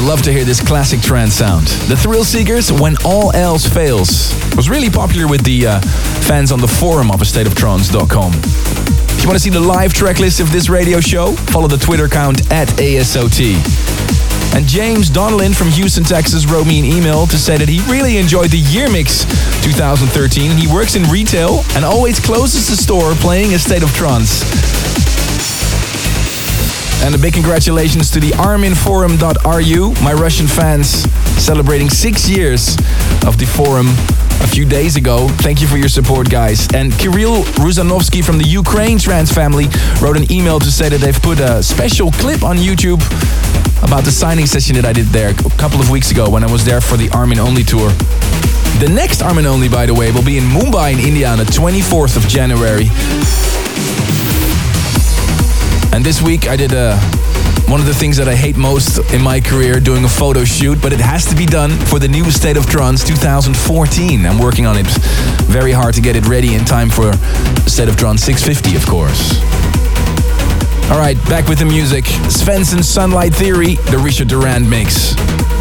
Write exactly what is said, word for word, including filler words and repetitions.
love to hear this classic trance sound. The Thrill Seekers, When All Else Fails, was really popular with the uh, fans on the forum of a state of trance dot com. If you want to see the live track list of this radio show, follow the Twitter account at A S O T. And James Donlin from Houston, Texas wrote me an email to say that he really enjoyed the Year Mix twenty thirteen. He works in retail and always closes the store playing A State of Trance. And a big congratulations to the armin forum dot r u, my Russian fans, celebrating six years of the forum a few days ago. Thank you for your support, guys. And Kirill Ruzanovsky from the Ukraine trance family wrote an email to say that they've put a special clip on YouTube about the signing session that I did there a couple of weeks ago when I was there for the Armin Only tour. The next Armin Only, by the way, will be in Mumbai in India on the twenty-fourth of January. And this week I did uh, one of the things that I hate most in my career, doing a photo shoot, but it has to be done for the new State of Trance twenty fourteen. I'm working on it very hard to get it ready in time for State of Trance six fifty, of course. Alright, back with the music. Svensson Sunlight Theory, the Richard Durand mix.